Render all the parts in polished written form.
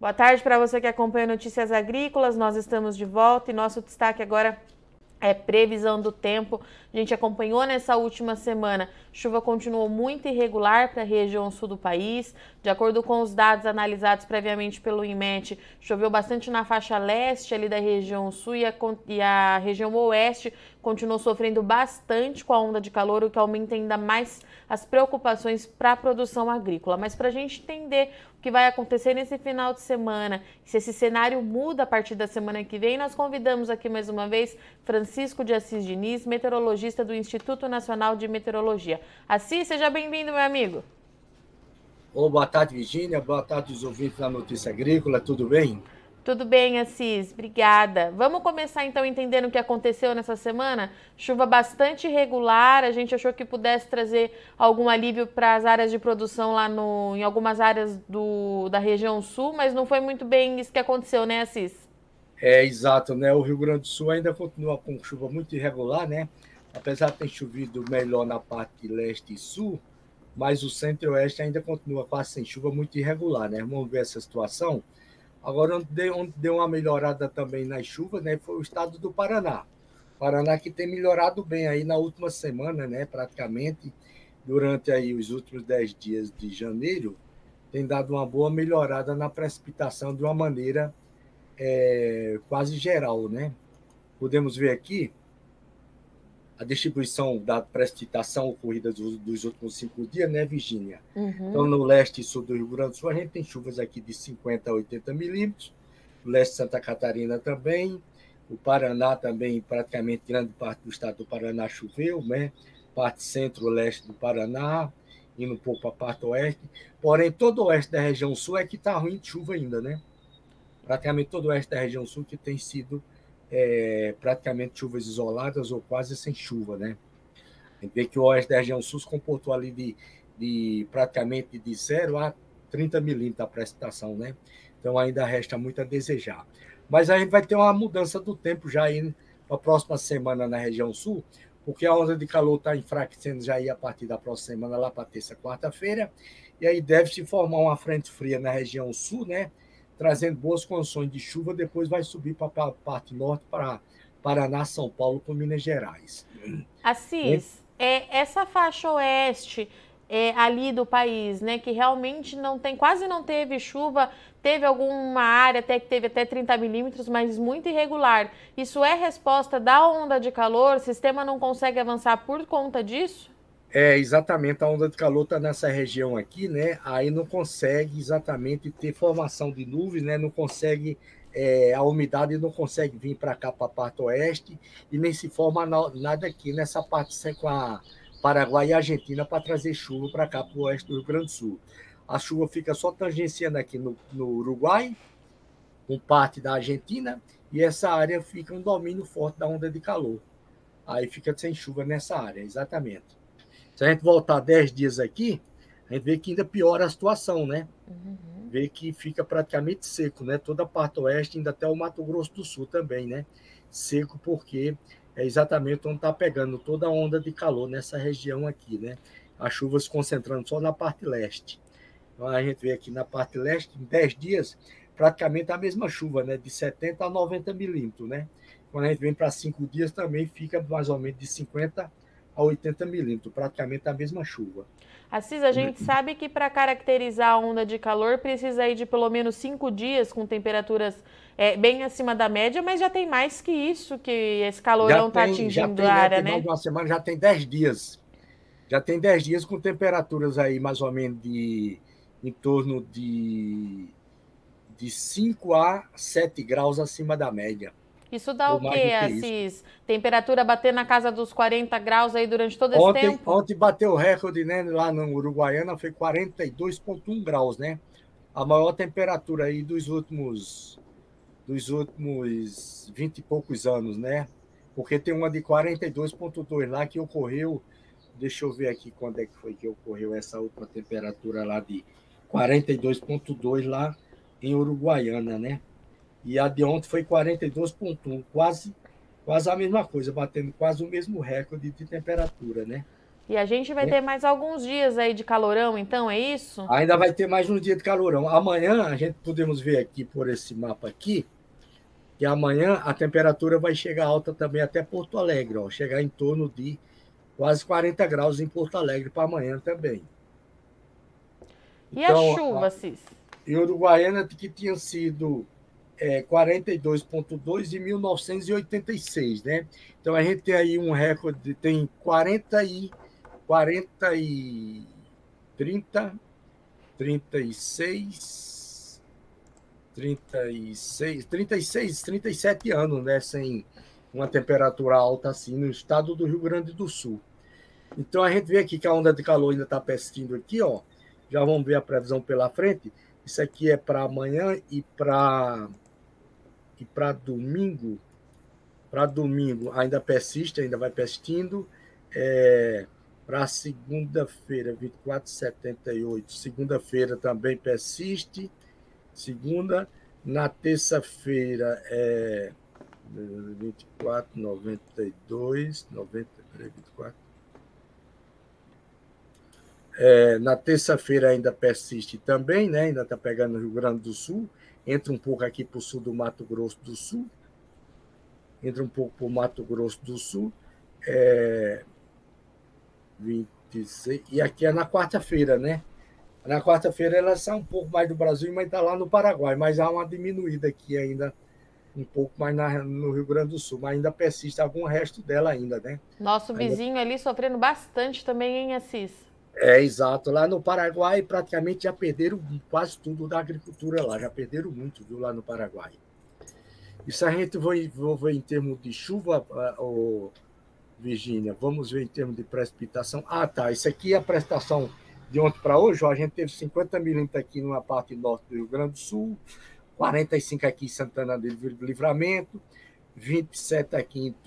Boa tarde para você que acompanha Notícias Agrícolas. Nós estamos de volta e nosso destaque agora é previsão do tempo. A gente acompanhou nessa última semana. Chuva continuou muito irregular para a região sul do país. De acordo com os dados analisados previamente pelo INMET, choveu bastante na faixa leste ali da região sul e a região oeste continuou sofrendo bastante com a onda de calor, o que aumenta ainda mais as preocupações para a produção agrícola. Mas para a gente entender o que vai acontecer nesse final de semana, se esse cenário muda a partir da semana que vem, nós convidamos aqui mais uma vez Francisco de Assis Diniz, meteorologista do Instituto Nacional de Meteorologia. Assis, seja bem-vindo, meu amigo. Boa tarde, Virgínia. Boa tarde, os ouvintes da Notícia Agrícola. Tudo bem? Tudo bem, Assis, obrigada. Vamos começar então entendendo o que aconteceu nessa semana? Chuva bastante irregular, a gente achou que pudesse trazer algum alívio para as áreas de produção lá em algumas áreas da região sul, mas não foi muito bem isso que aconteceu, né, Assis? É exato, né? O Rio Grande do Sul ainda continua com chuva muito irregular, né? Apesar de ter chovido melhor na parte leste e sul, mas o centro e oeste ainda continua quase sem chuva, muito irregular, né? Vamos ver essa situação. Agora, onde deu uma melhorada também nas chuvas, né? Foi o estado do Paraná. Paraná que tem melhorado bem aí na última semana, né? Praticamente, durante aí os últimos 10 dias de janeiro, tem dado uma boa melhorada na precipitação de uma maneira quase geral, né? Podemos ver aqui a distribuição da precipitação ocorrida dos últimos 5 dias, né, Virgínia? Então, no leste e sul do Rio Grande do Sul, a gente tem chuvas aqui de 50 a 80 milímetros, no leste de Santa Catarina também, o Paraná também, praticamente grande parte do estado do Paraná choveu, né? Parte centro-leste do Paraná, indo um pouco para a parte oeste, porém, todo o oeste da região sul é que está ruim de chuva ainda, né? Praticamente todo o oeste da região sul que tem sido praticamente chuvas isoladas ou quase sem chuva, né? A gente vê que o oeste da região sul se comportou ali de praticamente de 0 a 30 milímetros da precipitação, né? Então ainda resta muito a desejar. Mas a gente vai ter uma mudança do tempo já aí para a próxima semana na região sul, porque a onda de calor está enfraquecendo já aí a partir da próxima semana, lá para terça, quarta-feira, e aí deve se formar uma frente fria na região sul, né? Trazendo boas condições de chuva, depois vai subir para a parte norte, para Paraná, São Paulo, com Minas Gerais. Assis, essa faixa oeste ali do país, né, que realmente não tem, quase não teve chuva, teve alguma área até que teve até 30 milímetros, mas muito irregular. Isso é resposta da onda de calor? O sistema não consegue avançar por conta disso? Exatamente, a onda de calor está nessa região aqui, né? Aí não consegue exatamente ter formação de nuvens, né? Não consegue, a umidade não consegue vir para cá, para a parte oeste, e nem se forma nada aqui nessa parte com a Paraguai e Argentina para trazer chuva para cá, para o oeste do Rio Grande do Sul. A chuva fica só tangenciando aqui no Uruguai, com parte da Argentina, e essa área fica um domínio forte da onda de calor. Aí fica sem chuva nessa área, exatamente. Se a gente voltar 10 dias aqui, a gente vê que ainda piora a situação, né? Vê que fica praticamente seco, né? Toda a parte oeste, ainda até o Mato Grosso do Sul também, né? Seco porque é exatamente onde está pegando toda a onda de calor nessa região aqui, né? As chuvas se concentrando só na parte leste. Então a gente vê aqui na parte leste, em 10 dias, praticamente a mesma chuva, né? De 70 a 90 milímetros, né? Quando a gente vem para 5 dias, também fica mais ou menos de 50 a 80 milímetros, praticamente a mesma chuva. Assis, a gente sabe que para caracterizar a onda de calor precisa ir de pelo menos 5 dias com temperaturas bem acima da média, mas já tem mais que isso que esse calorão está Já atingindo a tem, né? área, Tem mais né? de uma semana, já tem 10 dias. Já tem 10 dias com temperaturas aí mais ou menos em torno de 5 a 7 graus acima da média, Isso dá ou o mais do quê, que isso. Assis? Temperatura bater na casa dos 40 graus aí durante todo esse Ontem, tempo? ontem bateu o recorde, né, lá no Uruguaiana, foi 42,1 graus, né? A maior temperatura aí dos últimos 20 e poucos anos, né? Porque tem uma de 42,2 lá que ocorreu. Deixa eu ver aqui quando é que foi que ocorreu essa última temperatura lá de 42,2 lá em Uruguaiana, né? E a de ontem foi 42,1, quase a mesma coisa, batendo quase o mesmo recorde de temperatura, né? E a gente vai ter mais alguns dias aí de calorão, então, é isso? Ainda vai ter mais um dia de calorão. Amanhã, a gente podemos ver aqui por esse mapa aqui, que amanhã a temperatura vai chegar alta também até Porto Alegre, ó, chegar em torno de quase 40 graus em Porto Alegre para amanhã também. E a Então, chuva, Cis? em Uruguaiana, que tinha sido 42,2 em 1986, né? Então a gente tem aí um recorde, tem 40 e 30, 36, 37 anos, né? Sem uma temperatura alta assim no estado do Rio Grande do Sul. Então a gente vê aqui que a onda de calor ainda está persistindo aqui, ó. Já vamos ver a previsão pela frente. Isso aqui é para amanhã e para domingo. Para domingo ainda persiste, ainda vai persistindo. Para segunda-feira, 24,78. Segunda-feira também persiste. Segunda. Na terça-feira é 24,92. 24. Na terça-feira ainda persiste também, né? Ainda está pegando no Rio Grande do Sul. Entra um pouco aqui para o sul do Mato Grosso do Sul. Entra um pouco para o Mato Grosso do Sul. 26. E aqui é na quarta-feira, né? Na quarta-feira ela sai um pouco mais do Brasil, mas está lá no Paraguai. Mas há uma diminuída aqui ainda, um pouco mais no Rio Grande do Sul. Mas ainda persiste algum resto dela ainda, né? Nosso Ainda... vizinho ali sofrendo bastante também, hein, Assis? Exato. Lá no Paraguai praticamente já perderam quase tudo da agricultura lá. Já perderam muito, viu, lá no Paraguai. Isso a gente vai ver em termos de chuva, Virgínia. Vamos ver em termos de precipitação. Ah, tá. Isso aqui é a precipitação de ontem para hoje. Ó, a gente teve 50 milímetros aqui na parte norte do Rio Grande do Sul, 45 aqui em Santana do Livramento, 27 aqui em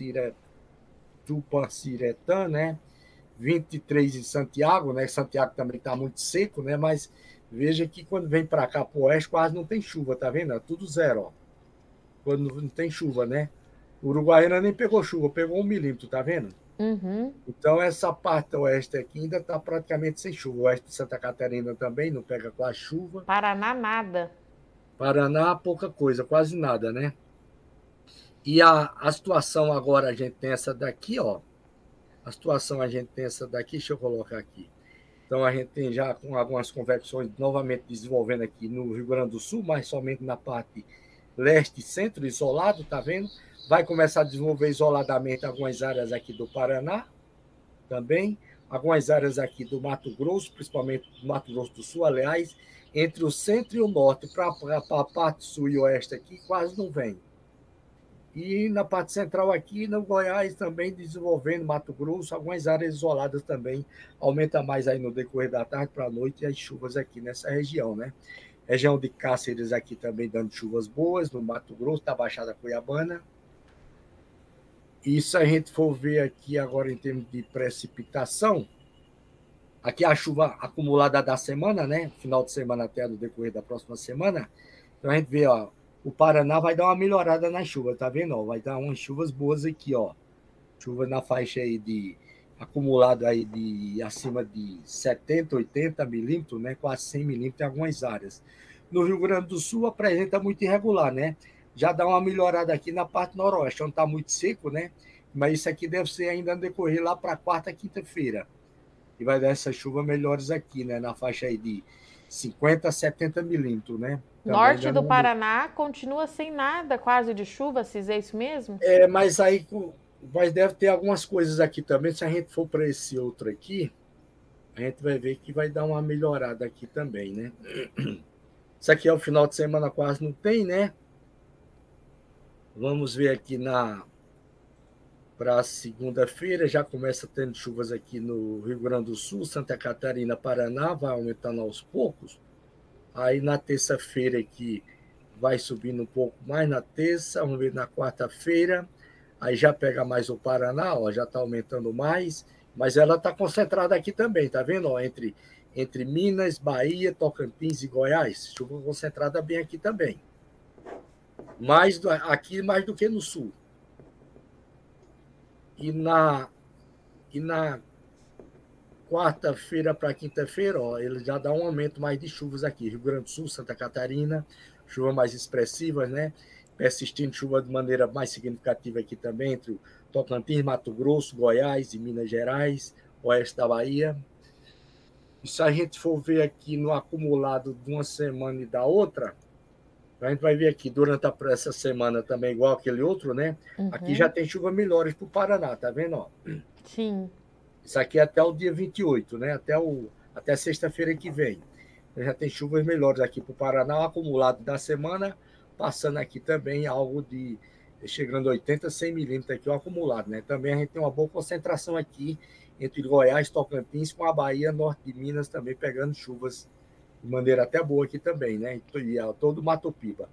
Tupanciretã, né? 23 em Santiago, né? Santiago também está muito seco, né? Mas veja que quando vem para cá para o oeste quase não tem chuva, tá vendo? É tudo zero, ó. Quando não tem chuva, né? Uruguaiana nem pegou chuva, pegou 1 milímetro, tá vendo? Uhum. Então, essa parte oeste aqui ainda está praticamente sem chuva. O oeste de Santa Catarina também não pega quase chuva. Paraná, nada. Paraná, pouca coisa, quase nada, né? E a situação agora, a gente tem essa daqui, ó. A situação a gente tem essa daqui, deixa eu colocar aqui. Então, a gente tem já com algumas convecções novamente desenvolvendo aqui no Rio Grande do Sul, mas somente na parte leste e centro, isolado, tá vendo? Vai começar a desenvolver isoladamente algumas áreas aqui do Paraná, também, algumas áreas aqui do Mato Grosso, principalmente do Mato Grosso do Sul, aliás, entre o centro e o norte, para a parte sul e oeste aqui, quase não vem. E na parte central aqui, no Goiás, também desenvolvendo Mato Grosso, algumas áreas isoladas também, aumenta mais aí no decorrer da tarde para a noite as chuvas aqui nessa região, né? Região de Cáceres aqui também dando chuvas boas, no Mato Grosso, da Baixada Cuiabana. E se a gente for ver aqui agora em termos de precipitação, aqui a chuva acumulada da semana, né? Final de semana até no decorrer da próxima semana. Então a gente vê, ó, o Paraná vai dar uma melhorada na chuva, tá vendo? Ó, vai dar umas chuvas boas aqui, ó. Chuva na faixa aí de acumulado aí de acima de 70, 80 milímetros, né? Quase 100 milímetros em algumas áreas. No Rio Grande do Sul apresenta muito irregular, né? Já dá uma melhorada aqui na parte noroeste, onde está muito seco, né? Mas isso aqui deve ser ainda no decorrer lá para quarta, quinta-feira. E vai dar essas chuvas melhores aqui, né? Na faixa aí de 50 a 70 milímetros, né? Norte do Paraná continua sem nada quase de chuva, Cis, é isso mesmo? Mas aí deve ter algumas coisas aqui também. Se a gente for para esse outro aqui, a gente vai ver que vai dar uma melhorada aqui também, né? Isso aqui é o final de semana, quase não tem, né? Vamos ver aqui para segunda-feira, já começa tendo chuvas aqui no Rio Grande do Sul, Santa Catarina, Paraná, vai aumentando aos poucos. Aí na terça-feira aqui vai subindo um pouco mais na terça, vamos ver na quarta-feira, aí já pega mais o Paraná, ó, já está aumentando mais, mas ela está concentrada aqui também, tá vendo? Ó, entre Minas, Bahia, Tocantins e Goiás, chuva concentrada bem aqui também. Aqui mais do que no sul. E na quarta-feira para quinta-feira, ó, ele já dá um aumento mais de chuvas aqui. Rio Grande do Sul, Santa Catarina, chuvas mais expressivas, né? Persistindo chuva de maneira mais significativa aqui também, entre o Tocantins, Mato Grosso, Goiás e Minas Gerais, oeste da Bahia. E se a gente for ver aqui no acumulado de uma semana e da outra, a gente vai ver aqui durante essa semana também, igual aquele outro, né? Aqui já tem chuva melhores para o Paraná, tá vendo? Ó? Sim. Isso aqui é até o dia 28, né? Até sexta-feira que vem. Então, já tem chuvas melhores aqui para o Paraná, o acumulado da semana, passando aqui também algo de chegando a 80, 100 milímetros aqui o acumulado, né? Também a gente tem uma boa concentração aqui entre Goiás, Tocantins, com a Bahia, norte de Minas também pegando chuvas de maneira até boa aqui também, né? E todo o Mato Piba.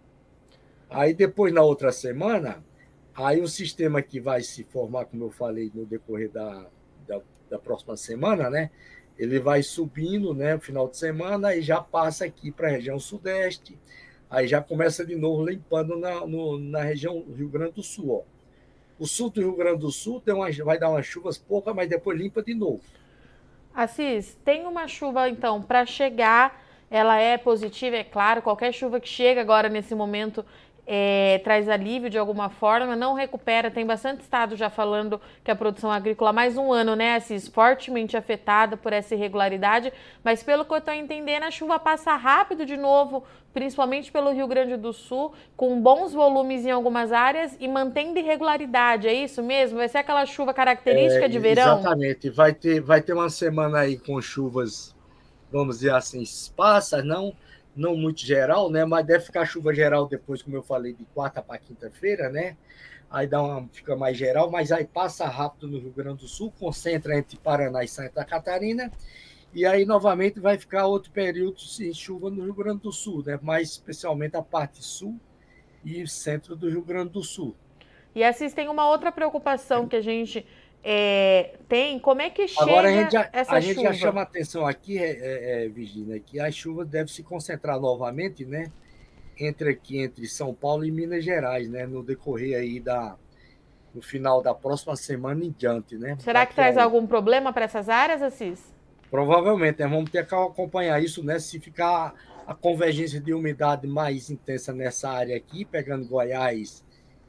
Aí depois, na outra semana, aí o sistema que vai se formar, como eu falei, no decorrer da próxima semana, né? Ele vai subindo, né? No final de semana e já passa aqui para a região sudeste, aí já começa de novo limpando na região do Rio Grande do Sul, ó. O sul do Rio Grande do Sul vai dar umas chuvas poucas, mas depois limpa de novo. Assis, tem uma chuva então para chegar, ela é positiva, é claro, qualquer chuva que chega agora nesse momento traz alívio de alguma forma, não recupera, tem bastante estado já falando que a produção agrícola há mais um ano, né, Assis, fortemente afetada por essa irregularidade, mas pelo que eu estou entendendo, a chuva passa rápido de novo, principalmente pelo Rio Grande do Sul, com bons volumes em algumas áreas e mantendo irregularidade, é isso mesmo? Vai ser aquela chuva característica de verão? Exatamente, vai ter uma semana aí com chuvas, vamos dizer assim, esparsas, não muito geral, né? Mas deve ficar chuva geral depois, como eu falei, de quarta para quinta-feira, né? Aí fica mais geral, mas aí passa rápido no Rio Grande do Sul, concentra entre Paraná e Santa Catarina, e aí novamente vai ficar outro período sem chuva no Rio Grande do Sul, né? Mais especialmente a parte sul e centro do Rio Grande do Sul. E Assis, tem uma outra preocupação que a gente tem, como é que Agora chega essa a gente já chuva? chama a atenção aqui, Virginia, que a chuva deve se concentrar novamente, né? Entre São Paulo e Minas Gerais, né? No decorrer aí no final da próxima semana em diante, né? Será que traz algum problema para essas áreas, Assis? Provavelmente, né? Vamos ter que acompanhar isso, né? Se ficar a convergência de umidade mais intensa nessa área aqui, pegando Goiás,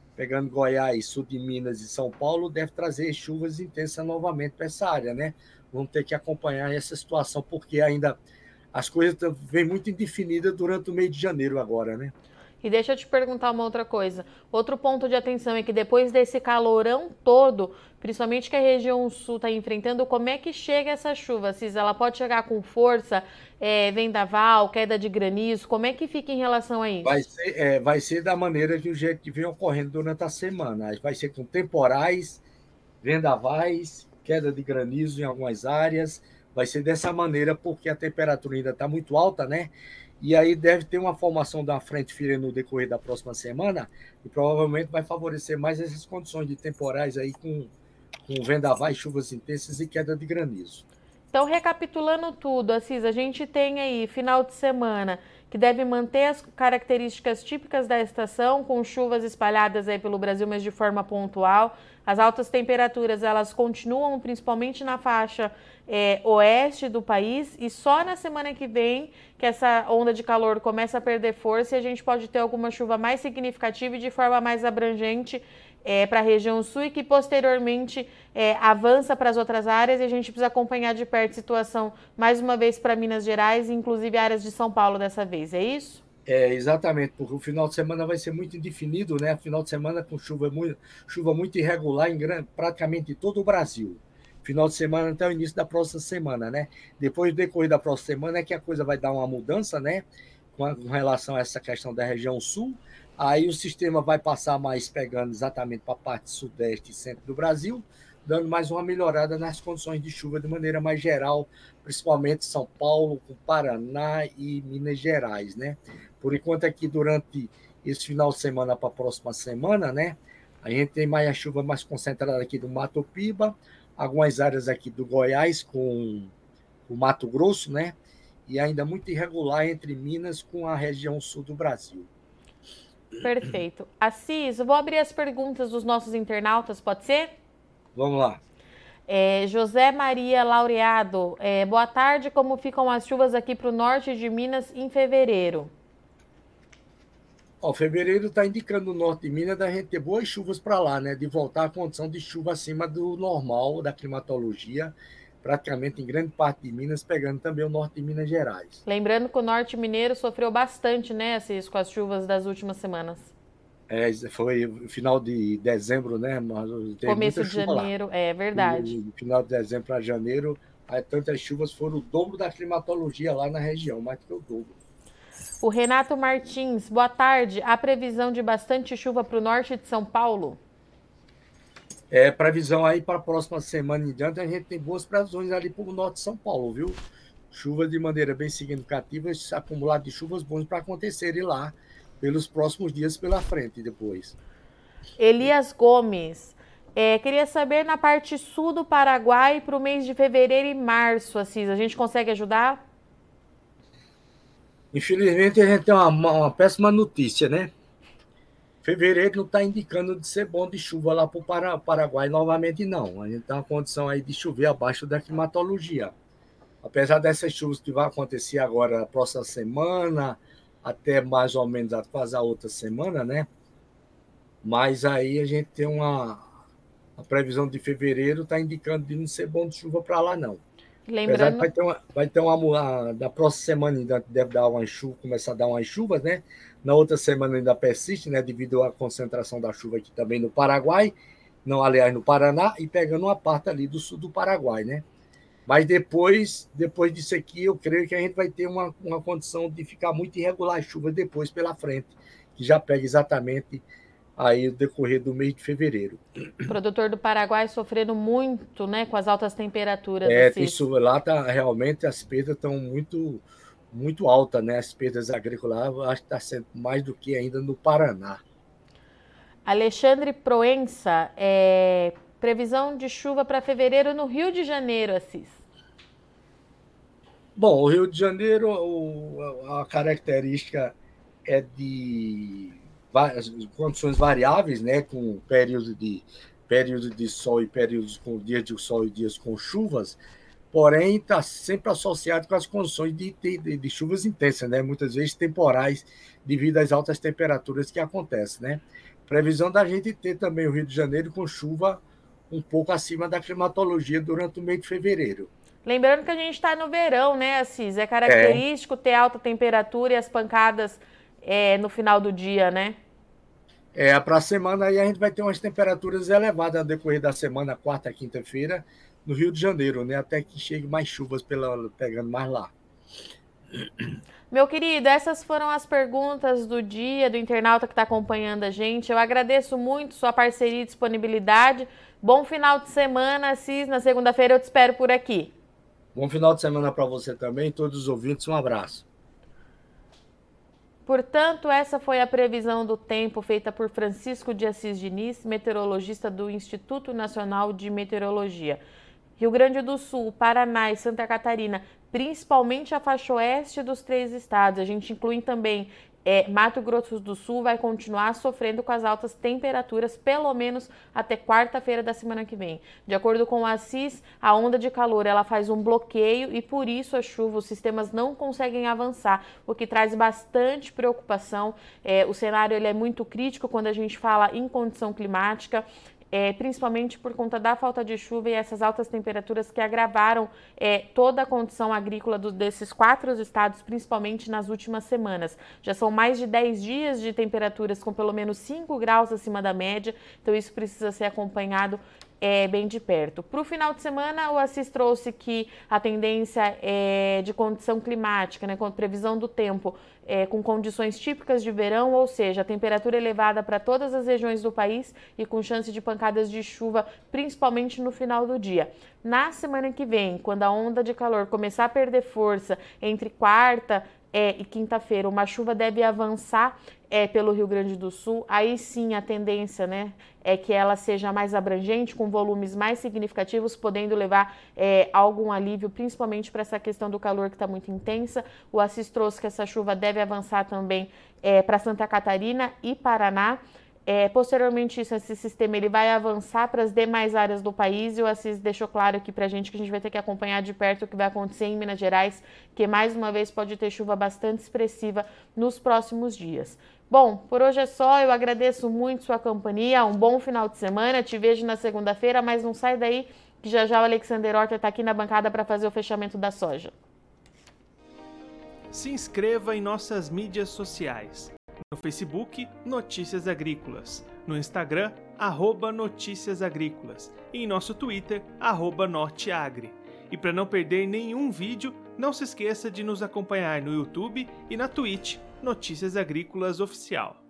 sul de Minas e São Paulo, deve trazer chuvas intensas novamente para essa área, né? Vamos ter que acompanhar essa situação, porque ainda as coisas vêm muito indefinidas durante o mês de janeiro agora, né? E deixa eu te perguntar uma outra coisa. Outro ponto de atenção é que depois desse calorão todo, principalmente que a região sul está enfrentando, como é que chega essa chuva? Se ela pode chegar com força, vendaval, queda de granizo, como é que fica em relação a isso? Vai ser da maneira que o jeito que vem ocorrendo durante a semana. Vai ser com temporais, vendavais, queda de granizo em algumas áreas. Vai ser dessa maneira porque a temperatura ainda está muito alta, né? E aí deve ter uma formação da frente fria no decorrer da próxima semana e provavelmente vai favorecer mais essas condições de temporais aí com vendavais, chuvas intensas e queda de granizo. Então, recapitulando tudo, Assis, a gente tem aí final de semana que deve manter as características típicas da estação, com chuvas espalhadas aí pelo Brasil, mas de forma pontual. As altas temperaturas, elas continuam principalmente na faixa oeste do país e só na semana que vem que essa onda de calor começa a perder força e a gente pode ter alguma chuva mais significativa e de forma mais abrangente para a região sul e que posteriormente avança para as outras áreas e a gente precisa acompanhar de perto a situação mais uma vez para Minas Gerais, inclusive áreas de São Paulo dessa vez, é isso? Exatamente, porque o final de semana vai ser muito indefinido, né? Final de semana com chuva muito irregular em praticamente todo o Brasil. Final de semana até o início da próxima semana, né? Depois do decorrer da próxima semana é que a coisa vai dar uma mudança, né? Com relação a essa questão da região sul. Aí o sistema vai passar mais pegando exatamente para a parte sudeste e centro do Brasil, dando mais uma melhorada nas condições de chuva de maneira mais geral, principalmente São Paulo, com Paraná e Minas Gerais, né? Por enquanto aqui durante esse final de semana para a próxima semana, né? A gente tem mais a chuva mais concentrada aqui do Mato Piba, algumas áreas aqui do Goiás com o Mato Grosso, né? E ainda muito irregular entre Minas com a região sul do Brasil. Perfeito. Assis, eu vou abrir as perguntas dos nossos internautas, pode ser? Vamos lá. José Maria Laureado, boa tarde, como ficam as chuvas aqui para o norte de Minas em fevereiro? Ó, fevereiro está indicando no norte de Minas da gente ter boas chuvas para lá, né? De voltar à condição de chuva acima do normal, da climatologia, praticamente em grande parte de Minas, pegando também o norte de Minas Gerais. Lembrando que o norte mineiro sofreu bastante, né, Assis, com as chuvas das últimas semanas. Foi final de dezembro, né? Mas teve muita Começo de chuva lá. janeiro, é verdade. E final de dezembro para janeiro, aí tantas chuvas foram o dobro da climatologia lá na região, mais do que o dobro. O Renato Martins, boa tarde. Há previsão de bastante chuva para o norte de São Paulo? Previsão aí para a próxima semana em diante, a gente tem boas previsões ali para o norte de São Paulo, viu? Chuvas de maneira bem significativa, esse acumulado de chuvas bons para acontecerem lá pelos próximos dias pela frente depois. Elias Gomes, queria saber na parte sul do Paraguai para o mês de fevereiro e março, Assis, a gente consegue ajudar? Infelizmente, a gente tem uma péssima notícia, né? Fevereiro não está indicando de ser bom de chuva lá para o Paraguai novamente, não. A gente tem uma condição aí de chover abaixo da climatologia. Apesar dessas chuvas que vai acontecer agora na próxima semana, até mais ou menos quase a outra semana, né? Mas aí a gente tem a previsão de fevereiro está indicando de não ser bom de chuva para lá, não. Apesar de Lembrando, vai ter da próxima semana ainda deve dar uma chuva, começar a dar umas chuvas, né? Na outra semana ainda persiste, né? Devido à concentração da chuva aqui também no Paraguai, não, aliás, no Paraná, e pegando uma parte ali do sul do Paraguai, né? Mas depois disso aqui, eu creio que a gente vai ter uma condição de ficar muito irregular as chuvas depois pela frente, que já pega exatamente aí o decorrer do mês de fevereiro. o produtor do Paraguai sofrendo muito, né, com as altas temperaturas, Assis. Isso lá realmente as perdas estão muito altas, né? As perdas agrícolas, eu acho que está sendo mais do que ainda no Paraná. Alexandre Proença, previsão de chuva para fevereiro no Rio de Janeiro, Assis. Bom, o Rio de Janeiro, a característica é de condições variáveis, né? Com períodos de sol e períodos com dias de sol e dias com chuvas, porém está sempre associado com as condições de chuvas intensas, né? Muitas vezes temporais, devido às altas temperaturas que acontecem, né? Previsão da gente ter também o Rio de Janeiro com chuva um pouco acima da climatologia durante o mês de fevereiro. Lembrando que a gente está no verão, né, Assis? É característico ter alta temperatura e as pancadas no final do dia, né? Para a semana aí a gente vai ter umas temperaturas elevadas no decorrer da semana, quarta, quinta-feira, no Rio de Janeiro, né? Até que chegue mais chuvas pegando mais lá. Meu querido, essas foram as perguntas do dia do internauta que está acompanhando a gente. Eu agradeço muito sua parceria e disponibilidade. Bom final de semana, Assis. Na segunda-feira eu te espero por aqui. Bom final de semana para você também, todos os ouvintes. Um abraço. Portanto, essa foi a previsão do tempo feita por Francisco de Assis Diniz, meteorologista do Instituto Nacional de Meteorologia. Rio Grande do Sul, Paraná e Santa Catarina, principalmente a faixa oeste dos 3 estados. A gente inclui também Mato Grosso do Sul, vai continuar sofrendo com as altas temperaturas, pelo menos até quarta-feira da semana que vem. De acordo com o Assis, a onda de calor ela faz um bloqueio e por isso a chuva, os sistemas não conseguem avançar, o que traz bastante preocupação. O cenário ele é muito crítico quando a gente fala em condição climática. Principalmente por conta da falta de chuva e essas altas temperaturas que agravaram toda a condição agrícola desses 4 estados, principalmente nas últimas semanas. Já são mais de 10 dias de temperaturas com pelo menos 5 graus acima da média, então isso precisa ser acompanhado bem de perto. Para o final de semana, o Assis trouxe que a tendência de condição climática, né, com previsão do tempo, com condições típicas de verão, ou seja, a temperatura elevada para todas as regiões do país e com chance de pancadas de chuva, principalmente no final do dia. Na semana que vem, quando a onda de calor começar a perder força entre quarta e quinta-feira, uma chuva deve avançar pelo Rio Grande do Sul. Aí sim a tendência, né, é que ela seja mais abrangente, com volumes mais significativos, podendo levar algum alívio, principalmente para essa questão do calor que está muito intensa. O Assis trouxe que essa chuva deve avançar também para Santa Catarina e Paraná. Posteriormente isso, esse sistema ele vai avançar para as demais áreas do país, e o Assis deixou claro aqui para a gente que a gente vai ter que acompanhar de perto o que vai acontecer em Minas Gerais, que mais uma vez pode ter chuva bastante expressiva nos próximos dias. Bom, por hoje é só, eu agradeço muito sua companhia, um bom final de semana, te vejo na segunda-feira, mas não sai daí que já já o Alexander Horta está aqui na bancada para fazer o fechamento da soja. Se inscreva em nossas mídias sociais. No Facebook, Notícias Agrícolas. No Instagram, @Notícias Agrícolas. E em nosso Twitter, @Norteagri. E para não perder nenhum vídeo, não se esqueça de nos acompanhar no YouTube e na Twitch, Notícias Agrícolas Oficial.